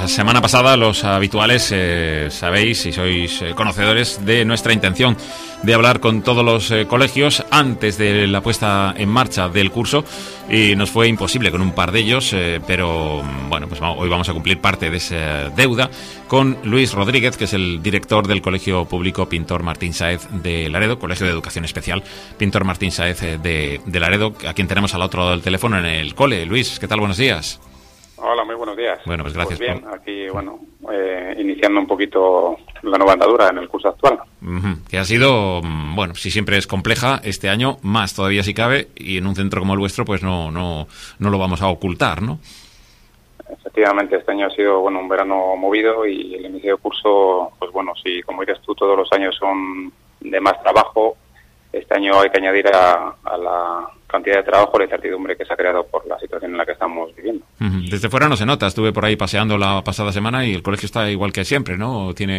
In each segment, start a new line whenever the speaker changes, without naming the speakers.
semana pasada los habituales sabéis y sois conocedores de nuestra intención de hablar con todos los colegios antes de la puesta en marcha del curso, y nos fue imposible con un par de ellos, pero bueno, pues hoy vamos a cumplir parte de esa deuda con Luis Rodríguez, que es el director del Colegio Público Pintor Martín Sáez de Laredo, Colegio de Educación Especial Pintor Martín Sáez de Laredo, a quien tenemos al otro lado del teléfono en el cole. Luis, ¿qué tal? Buenos días.
Hola, muy buenos días.
Bueno, pues gracias.
Pues bien, aquí, iniciando un poquito la nueva andadura en el curso actual.
Que ha sido, bueno, si siempre es compleja, este año más todavía si cabe, y en un centro como el vuestro, pues no lo vamos a ocultar, ¿no?
Efectivamente, este año ha sido, un verano movido, y el inicio de curso, pues sí, como dices tú, todos los años son de más trabajo. Este año hay que añadir a la cantidad de trabajo la incertidumbre que se ha creado por la situación en la que estamos viviendo.
Desde fuera no se nota. Estuve por ahí paseando la pasada semana y el colegio está igual que siempre, ¿no? Tiene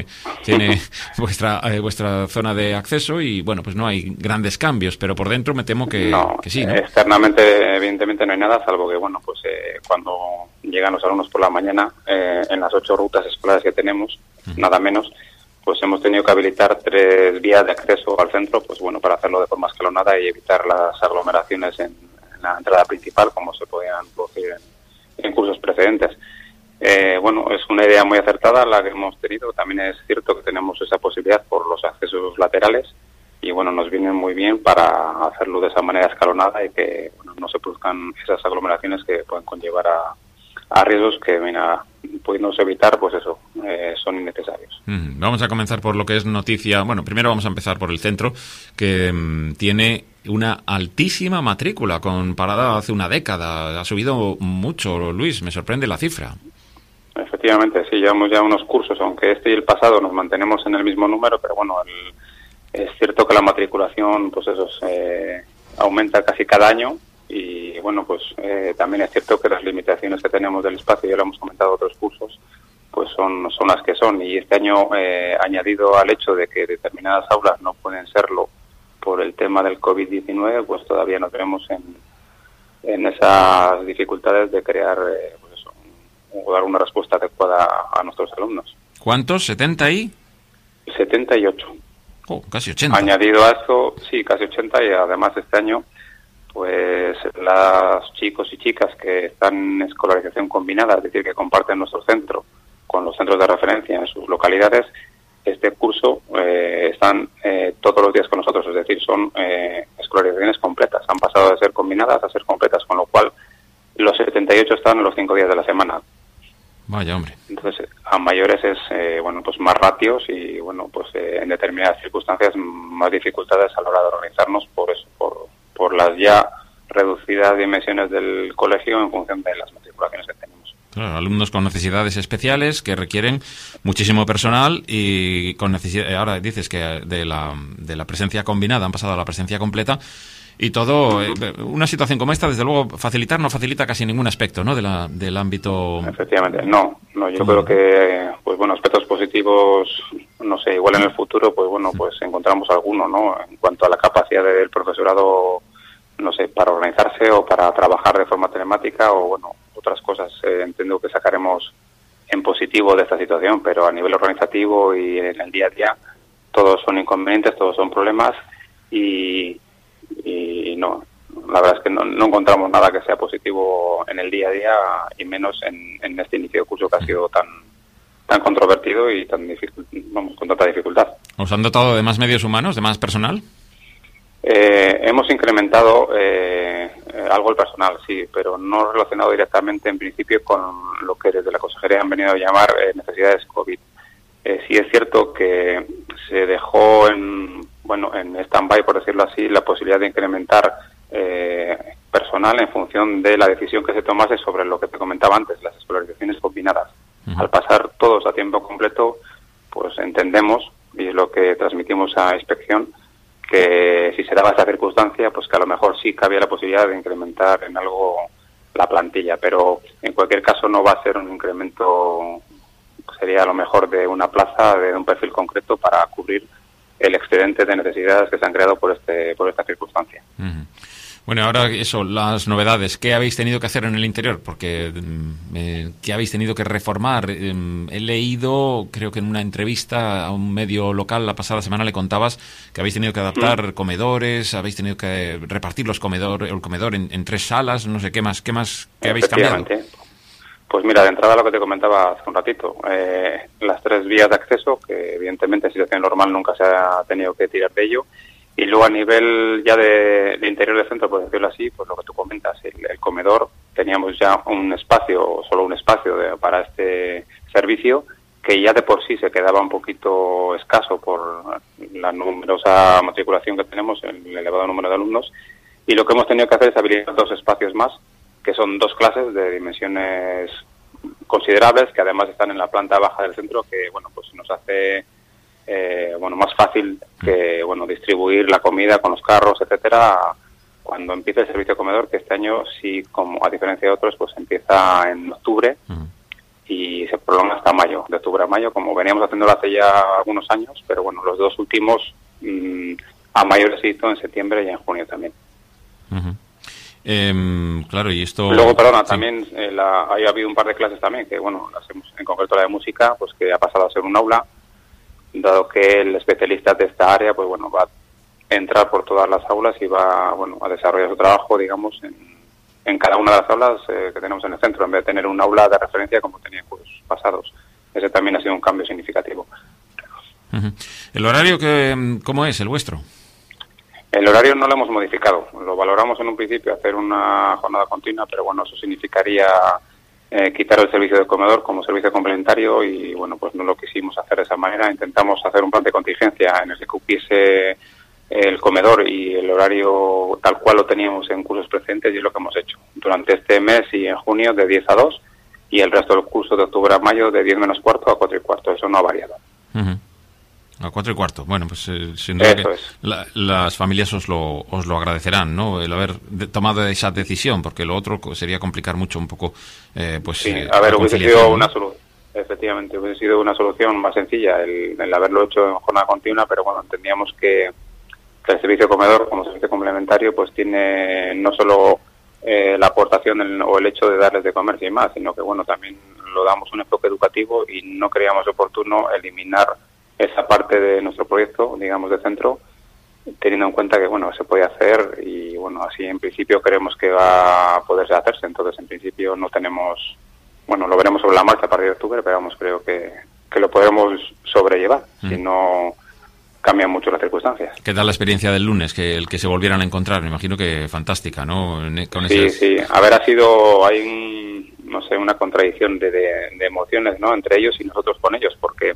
vuestra zona de acceso y, pues no hay grandes cambios, pero por dentro me temo que sí, ¿no?
Externamente, evidentemente, no hay nada, salvo que, cuando llegan los alumnos por la mañana, en las 8 rutas escolares que tenemos, nada menos, pues hemos tenido que habilitar 3 vías de acceso al centro, para hacerlo de forma escalonada y evitar las aglomeraciones en la entrada principal, como se podían producir en cursos precedentes. Es una idea muy acertada la que hemos tenido. También es cierto que tenemos esa posibilidad por los accesos laterales y, nos viene muy bien para hacerlo de esa manera escalonada y que no se produzcan esas aglomeraciones que pueden conllevar a riesgos que, pudiéndose evitar, son innecesarios.
Vamos a comenzar por lo que es noticia. Primero vamos a empezar por el centro, que tiene una altísima matrícula comparada hace una década. Ha subido mucho, Luis, me sorprende la cifra.
Efectivamente, sí, llevamos ya unos cursos, aunque este y el pasado nos mantenemos en el mismo número, pero es cierto que la matriculación, aumenta casi cada año. Y también es cierto que las limitaciones que tenemos del espacio, ya lo hemos comentado en otros cursos, son las que son. Y este año, añadido al hecho de que determinadas aulas no pueden serlo por el tema del COVID-19, todavía no tenemos en esas dificultades de crear, o dar una respuesta adecuada a nuestros alumnos.
¿Cuántos? ¿70 y?
78.
Casi 80.
Añadido a eso, sí, casi 80, y además este año, las chicos y chicas que están en escolarización combinada, es decir, que comparten nuestro centro con los centros de referencia en sus localidades, este curso están todos los días con nosotros, es decir, son escolarizaciones completas. Han pasado de ser combinadas a ser completas, con lo cual los 78 están los 5 días de la semana.
Vaya, hombre.
Entonces, a mayores es, más ratios y, en determinadas circunstancias más dificultades a la hora de organizarnos por las ya reducidas dimensiones del colegio en función de las matriculaciones que tenemos.
Claro, alumnos con necesidades especiales que requieren muchísimo personal y con necesidad. Ahora dices que de la presencia combinada han pasado a la presencia completa y todo. Una situación como esta, desde luego, no facilita casi ningún aspecto, ¿no? Del ámbito.
Efectivamente, no. Yo creo que, aspectos positivos, no sé, igual en el futuro, encontramos alguno, ¿no? En cuanto a la capacidad del profesorado, no sé, para organizarse o para trabajar de forma telemática o, otras cosas. Entiendo que sacaremos en positivo de esta situación, pero a nivel organizativo y en el día a día, todos son inconvenientes, todos son problemas y no, la verdad es que no encontramos nada que sea positivo en el día a día y menos en este inicio de curso que ha sido tan controvertido y tan con tanta dificultad.
¿Os han dotado de más medios humanos, de más personal?
Hemos incrementado algo el personal, sí, pero no relacionado directamente en principio con lo que desde la consejería han venido a llamar necesidades COVID. Sí es cierto que se dejó en stand-by, por decirlo así, la posibilidad de incrementar personal en función de la decisión que se tomase sobre lo que te comentaba antes, las escolarizaciones combinadas. Al pasar todos a tiempo completo, entendemos, y es lo que transmitimos a inspección, que si se daba esta circunstancia, que a lo mejor sí cabía la posibilidad de incrementar en algo la plantilla, pero en cualquier caso no va a ser un incremento, sería a lo mejor de una plaza, de un perfil concreto para cubrir el excedente de necesidades que se han creado por esta circunstancia.
Bueno, ahora eso, las novedades. ¿Qué habéis tenido que hacer en el interior? Porque ¿qué habéis tenido que reformar? He leído, creo que en una entrevista a un medio local la pasada semana le contabas que habéis tenido que adaptar comedores, habéis tenido que repartir el comedor en 3 salas, no sé qué habéis cambiado.
Pues mira, de entrada lo que te comentaba hace un ratito, las 3 vías de acceso, que evidentemente en situación normal nunca se ha tenido que tirar de ello. Y luego a nivel ya de interior del centro, por decirlo así, pues lo que tú comentas, el comedor, teníamos ya solo un espacio para este servicio, que ya de por sí se quedaba un poquito escaso por la numerosa matriculación que tenemos, el elevado número de alumnos, y lo que hemos tenido que hacer es habilitar 2 espacios más, que son 2 clases de dimensiones considerables, que además están en la planta baja del centro, que bueno, pues nos hace más fácil que distribuir la comida con los carros, etcétera, cuando empiece el servicio de comedor, que este año sí, como a diferencia de otros, pues empieza en octubre y se prolonga hasta mayo, de octubre a mayo, como veníamos haciéndolo hace ya algunos años, pero bueno, los 2 últimos a mayo se hizo en septiembre y en junio también.
Claro, y esto...
Luego, perdona, sí. También ha habido un par de clases también, que bueno, las hemos, en concreto la de música, pues que ha pasado a ser un aula, dado que el especialista de esta área, pues bueno, va a entrar por todas las aulas y va, a desarrollar su trabajo, digamos, en cada una de las aulas que tenemos en el centro, en vez de tener un aula de referencia como tenía en cursos pasados. Ese también ha sido un cambio significativo.
¿El horario cómo es, el vuestro?
El horario no lo hemos modificado. Lo valoramos en un principio hacer una jornada continua, pero bueno, eso significaría quitar el servicio de comedor como servicio complementario y bueno, pues no lo quisimos hacer de esa manera. Intentamos hacer un plan de contingencia en el que cupiese el comedor y el horario tal cual lo teníamos en cursos precedentes, y es lo que hemos hecho durante este mes y en junio de 10 a 2 y el resto del curso de octubre a mayo de 10 menos cuarto a 4 y cuarto. Eso no ha variado.
A 4 y cuarto. Bueno, pues sin duda que
es.
Las familias os lo agradecerán, ¿no? El haber tomado esa decisión, porque lo otro sería complicar mucho un poco,
Sí, hubiese sido una solución. Efectivamente, hubiese sido una solución más sencilla el haberlo hecho en jornada continua, pero bueno, entendíamos que el servicio de comedor como servicio complementario pues tiene no solo la aportación o el hecho de darles de comer sin más, sino que bueno, también lo damos un enfoque educativo y no creíamos oportuno eliminar esa parte de nuestro proyecto, digamos, de centro, teniendo en cuenta que, bueno, se puede hacer y, bueno, así en principio creemos que va a poderse hacerse. Entonces, en principio no tenemos, lo veremos sobre la marcha a partir de octubre, pero vamos, creo que lo podremos sobrellevar, si no cambian mucho las circunstancias.
¿Qué tal la experiencia del lunes? Que el que se volvieran a encontrar, me imagino que fantástica, ¿no?
Sí. Hay una contradicción de emociones, ¿no? Entre ellos y nosotros con ellos, porque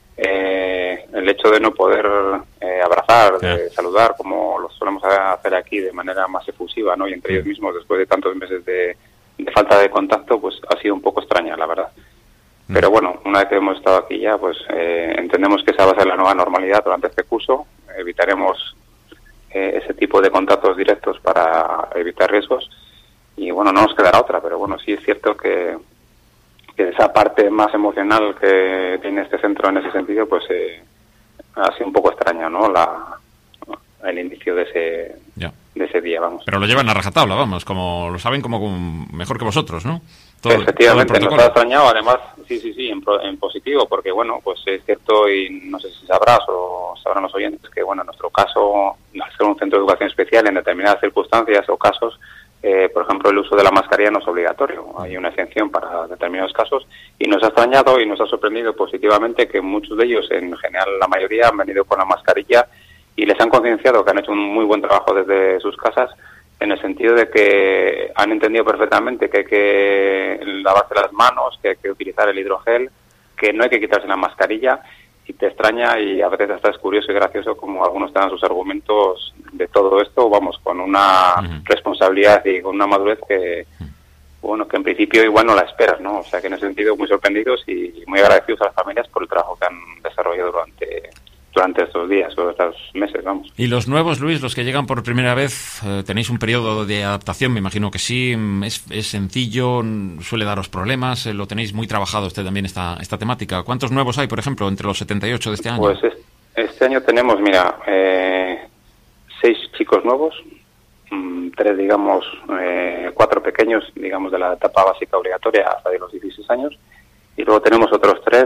el hecho de no poder abrazar, de saludar, como lo solemos hacer aquí de manera más efusiva, ¿no? Y entre ellos mismos, después de tantos meses de falta de contacto, pues ha sido un poco extraña, la verdad. Pero bueno, una vez que hemos estado aquí ya, pues entendemos que esa va a ser la nueva normalidad durante este curso. Evitaremos ese tipo de contactos directos para evitar riesgos. Y bueno, no nos quedará otra, pero bueno, sí es cierto que esa parte más emocional que tiene este centro en ese sentido, pues ha sido un poco extraño, ¿no? El inicio de ese día, vamos.
Pero lo llevan a rajatabla, vamos, como lo saben como mejor que vosotros, ¿no?
Efectivamente, nos ha extrañado, además, sí, en positivo, porque bueno, pues es cierto, y no sé si sabrás o sabrán los oyentes, que bueno, en nuestro caso, al ser un centro de educación especial, en determinadas circunstancias o casos, por ejemplo, el uso de la mascarilla no es obligatorio. Hay una exención para determinados casos y nos ha extrañado y nos ha sorprendido positivamente que muchos de ellos, en general la mayoría, han venido con la mascarilla y les han concienciado que han hecho un muy buen trabajo desde sus casas, en el sentido de que han entendido perfectamente que hay que lavarse las manos, que hay que utilizar el hidrogel, que no hay que quitarse la mascarilla. Y te extraña y a veces hasta es curioso y gracioso como algunos te dan sus argumentos de todo esto, vamos, con una responsabilidad y con una madurez que en principio igual no la esperas, ¿no? O sea que en ese sentido muy sorprendidos y muy agradecidos a las familias por el trabajo que han desarrollado durante estos días o estos meses, vamos.
¿Y los nuevos, Luis, los que llegan por primera vez, tenéis un periodo de adaptación? Me imagino que sí, es sencillo, suele daros problemas, lo tenéis muy trabajado también esta temática. ¿Cuántos nuevos hay, por ejemplo, entre los 78 de este año?
Pues este año tenemos, 6 chicos nuevos, 3, digamos, 4 pequeños, digamos, de la etapa básica obligatoria hasta de los 16 años, y luego tenemos otros 3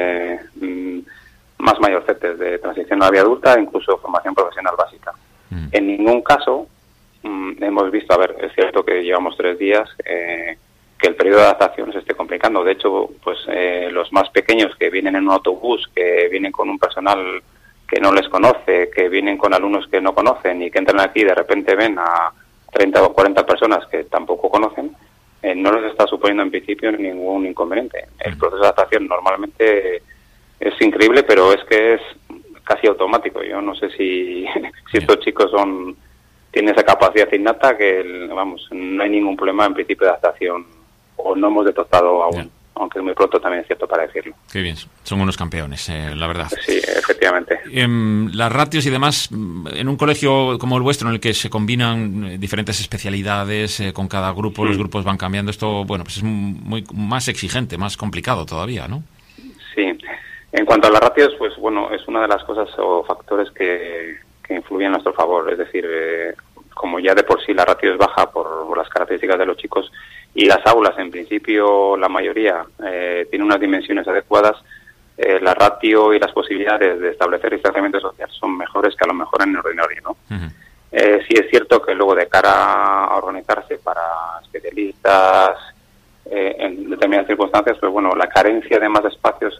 más mayorcetes de transición a la vida adulta, incluso formación profesional básica. En ningún caso hemos visto, a ver, es cierto que llevamos 3 días, que el periodo de adaptación se esté complicando. De hecho, pues los más pequeños que vienen en un autobús, que vienen con un personal que no les conoce, que vienen con alumnos que no conocen y que entran aquí y de repente ven a 30 o 40 personas que tampoco conocen, no les está suponiendo en principio ningún inconveniente. El proceso de adaptación normalmente es increíble, pero es que es casi automático. Yo no sé si estos chicos tienen esa capacidad innata que, vamos, no hay ningún problema en principio de adaptación, o no hemos detectado aún. Aunque es muy pronto, también es cierto para decirlo.
Qué bien, son unos campeones, la verdad.
Sí, efectivamente.
Las ratios y demás, en un colegio como el vuestro, en el que se combinan diferentes especialidades con cada grupo, los grupos van cambiando, esto, bueno, pues es muy más exigente, más complicado todavía, ¿no?
Sí. En cuanto a las ratios, pues bueno, es una de las cosas o factores que influyen a nuestro favor. Es decir, como ya de por sí la ratio es baja por las características de los chicos, y las aulas, en principio, la mayoría tienen unas dimensiones adecuadas, la ratio y las posibilidades de establecer distanciamiento social son mejores que a lo mejor en el ordinario, ¿no? Sí es cierto que luego, de cara a organizarse para especialistas en determinadas circunstancias, pues bueno, la carencia de más espacios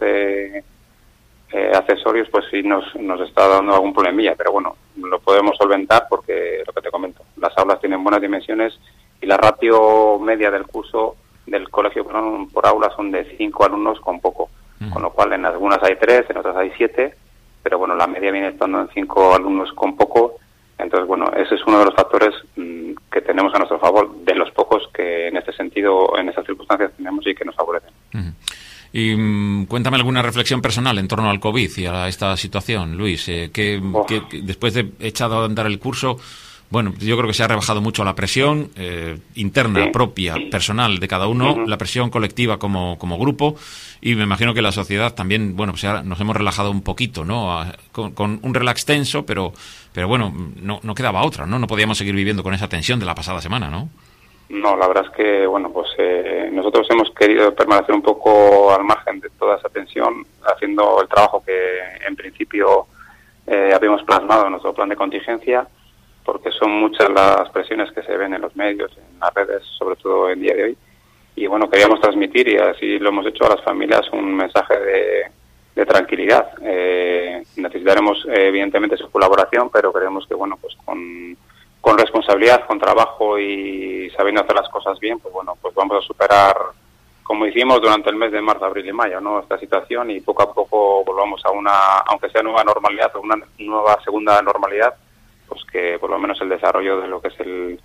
accesorios, pues sí nos está dando algún problemilla, pero bueno, lo podemos solventar porque, lo que te comento, las aulas tienen buenas dimensiones y la ratio media del curso del colegio por aula son de 5 alumnos con poco, con lo cual en algunas hay 3, en otras hay 7, pero bueno, la media viene estando en 5 alumnos con poco. Entonces, bueno, ese es uno de los factores que tenemos a nuestro favor, de los pocos que en este sentido, en estas circunstancias tenemos y que nos favorecen.
Y cuéntame alguna reflexión personal en torno al COVID y a esta situación, Luis, que después de echado a andar el curso, bueno, yo creo que se ha rebajado mucho la presión interna, propia, personal de cada uno, la presión colectiva como grupo, y me imagino que la sociedad también, bueno, pues nos hemos relajado un poquito, ¿no? Con un relax tenso, pero bueno, no quedaba otra, ¿no? No podíamos seguir viviendo con esa tensión de la pasada semana, ¿no? No, la verdad es que, bueno, pues nosotros hemos querido permanecer un poco al margen de toda esa tensión, haciendo el trabajo que en principio habíamos plasmado en nuestro plan de contingencia, porque son muchas las presiones que se ven en los medios, en las redes, sobre todo en día de hoy. Y bueno, queríamos transmitir, y así lo hemos hecho, a las familias un mensaje de tranquilidad. Necesitaremos, evidentemente, su colaboración, pero creemos que, bueno, pues con responsabilidad, con trabajo y sabiendo hacer las cosas bien, pues bueno, pues vamos a superar, como hicimos durante el mes de marzo, abril y mayo, ¿no?, esta situación, y poco a poco volvamos a una, aunque sea nueva normalidad o una nueva segunda normalidad, pues que por lo menos el desarrollo de lo que es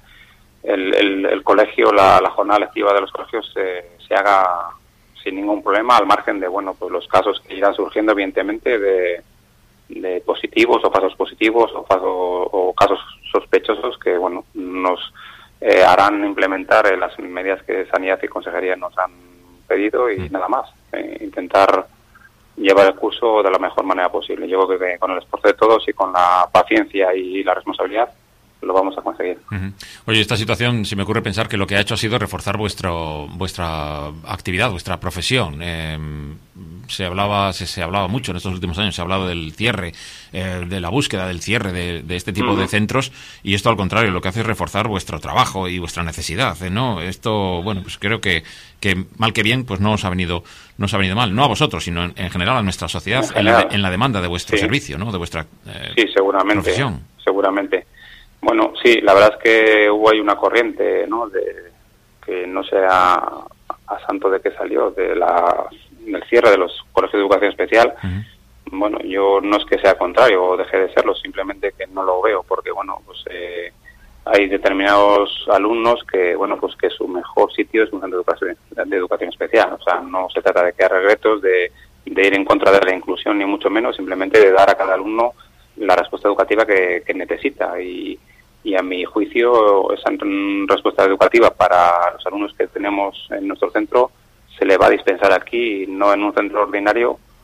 el colegio, la jornada lectiva de los colegios se haga sin ningún problema, al margen de, bueno, pues los casos que irán surgiendo, evidentemente, de positivos o casos positivos o casos sospechosos que, bueno, nos harán implementar las medidas que Sanidad y Consejería nos han pedido, y nada más, intentar llevar el curso de la mejor manera posible. Yo creo que con el esfuerzo de todos y con la paciencia y la responsabilidad lo vamos a conseguir. Oye, esta situación, se me ocurre pensar que lo que ha hecho ha sido reforzar vuestra actividad, vuestra profesión. Se hablaba mucho en estos últimos años, se ha hablado del cierre, de la búsqueda del cierre de este tipo de centros, y esto, al contrario, lo que hace es reforzar vuestro trabajo y vuestra necesidad, ¿no? Esto, bueno, pues creo que mal que bien, pues no os ha venido mal, no a vosotros, sino en general a nuestra sociedad, en la demanda de vuestro servicio, ¿no?, de vuestra profesión. Seguramente.
Bueno, sí, la verdad es que hubo ahí una corriente, ¿no?, que no sé a santo de qué salió, del cierre de los colegios de educación especial. Bueno, yo no es que sea contrario o deje de serlo, simplemente que no lo veo, porque, bueno, pues hay determinados alumnos que, bueno, pues que su mejor sitio es un centro de educación especial. O sea, no se trata de crear regretos, de ir en contra de la inclusión, ni mucho menos, simplemente de dar a cada alumno la respuesta educativa que necesita, y a mi juicio esa respuesta educativa para los alumnos que tenemos en nuestro centro se le va a dispensar aquí, no en un centro ordinario,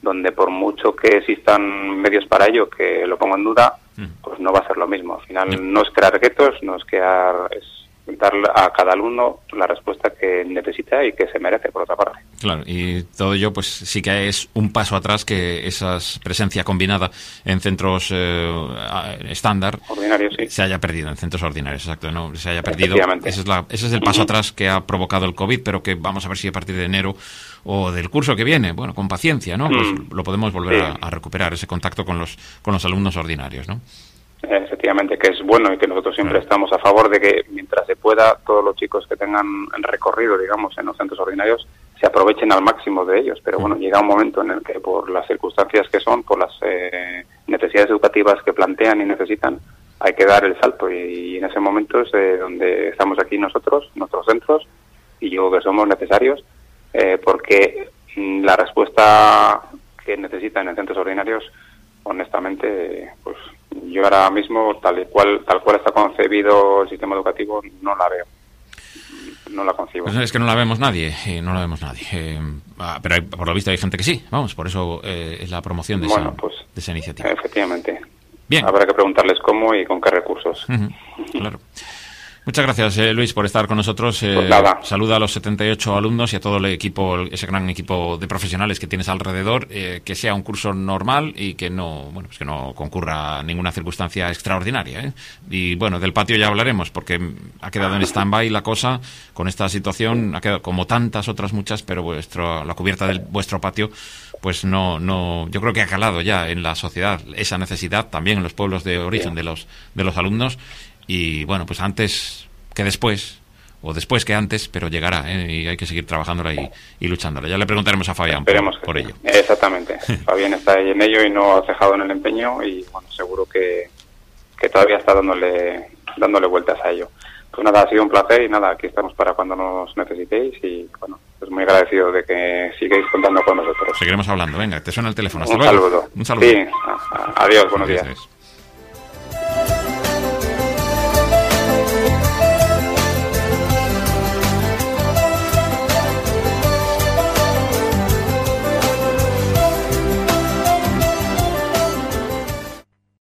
donde por mucho que existan medios para ello, que lo pongo en duda, pues no va a ser lo mismo. Al final no es crear guetos, no es crear, es dar a cada alumno la respuesta que necesita y que se merece, por otra parte.
Claro, y todo ello pues sí que es un paso atrás que esa presencia combinada en centros estándar
ordinarios, sí,
se haya perdido, en centros ordinarios, exacto, no se haya perdido. Ese es el paso atrás que ha provocado el COVID, pero que vamos a ver si a partir de enero o del curso que viene, bueno, con paciencia, ¿no? Pues lo podemos volver a recuperar, ese contacto con los alumnos ordinarios, ¿no?
Efectivamente, que es bueno y que nosotros siempre estamos a favor de que mientras se pueda, todos los chicos que tengan recorrido, digamos, en los centros ordinarios, se aprovechen al máximo de ellos. Pero bueno, llega un momento en el que por las circunstancias que son, por las necesidades educativas que plantean y necesitan, hay que dar el salto y en ese momento es donde estamos aquí nosotros, nuestros centros, y yo creo que somos necesarios porque la respuesta que necesitan en centros ordinarios, honestamente, pues yo ahora mismo, tal cual está concebido el sistema educativo, no la veo. No la concibo.
Pues es que no la vemos nadie, pero por lo visto hay gente que sí, vamos, por eso es la promoción de esa iniciativa.
Efectivamente.
Bien.
Habrá que preguntarles cómo y con qué recursos.
Claro. Muchas gracias, Luis, por estar con nosotros.
Pues nada.
Saluda a los 78 alumnos y a todo el equipo, ese gran equipo de profesionales que tienes alrededor, que sea un curso normal y que no concurra ninguna circunstancia extraordinaria, Y bueno, del patio ya hablaremos, porque ha quedado en stand-by la cosa con esta situación, ha quedado como tantas otras muchas, pero la cubierta de vuestro patio, pues no, yo creo que ha calado ya en la sociedad esa necesidad, también en los pueblos de origen de los alumnos. Y bueno, pues antes que después, o después que antes, pero llegará, y hay que seguir trabajándola y luchándola. Ya le preguntaremos a Fabián por ello.
Exactamente. Fabián está ahí en ello y no ha cejado en el empeño y bueno, seguro que todavía está dándole vueltas a ello. Pues nada, ha sido un placer y nada, aquí estamos para cuando nos necesitéis y bueno, pues muy agradecido de que sigáis contando con nosotros.
Seguiremos hablando. Venga, te suena el teléfono. Hasta
luego.
Un saludo.
Sí, adiós, buenos días.